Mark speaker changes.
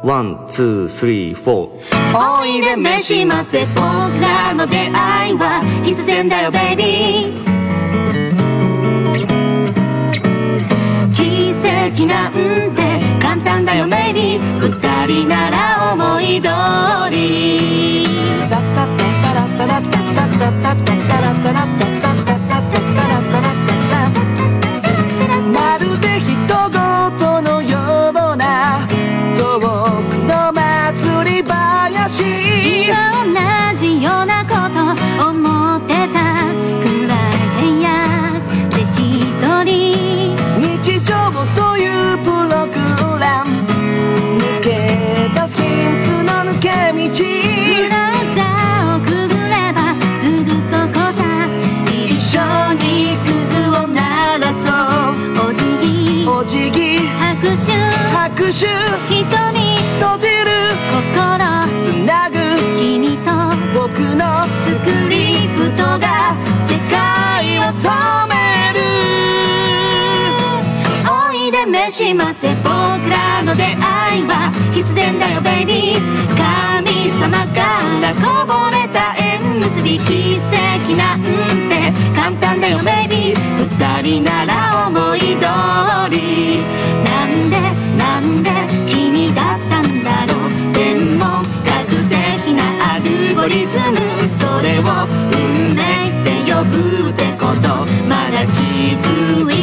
Speaker 1: ワン、ツー、スリー、フォー。
Speaker 2: おいで召しませ、僕らの出会いは必然だよベイビー。奇跡なんて簡単だよベイビー。二人なら思い通り。
Speaker 3: まるで人事のような遠くの祭り林。
Speaker 2: 今同じようなこと思ってたくらい部屋で一人。
Speaker 3: 日常というプログラム抜け出すヒンツの抜け道。
Speaker 2: ブラウザをくぐればすぐそこさ。一緒に鈴を鳴らそう。お辞儀
Speaker 3: お辞儀
Speaker 2: 拍手
Speaker 3: 拍手
Speaker 2: 瞳
Speaker 3: 閉じる
Speaker 2: 心
Speaker 3: つなぐ
Speaker 2: 君と
Speaker 3: 僕の
Speaker 2: スクリプトが世界を染める。おいで召しませ、僕らの出会いは必然だよベイビー。神様からこぼれた縁結び。奇跡なんて簡単だよベイビー。二人なら思い通り。なんで君だったんだろう。天文学的なアルゴリズム。それを運命って呼ぶってことまだ気づい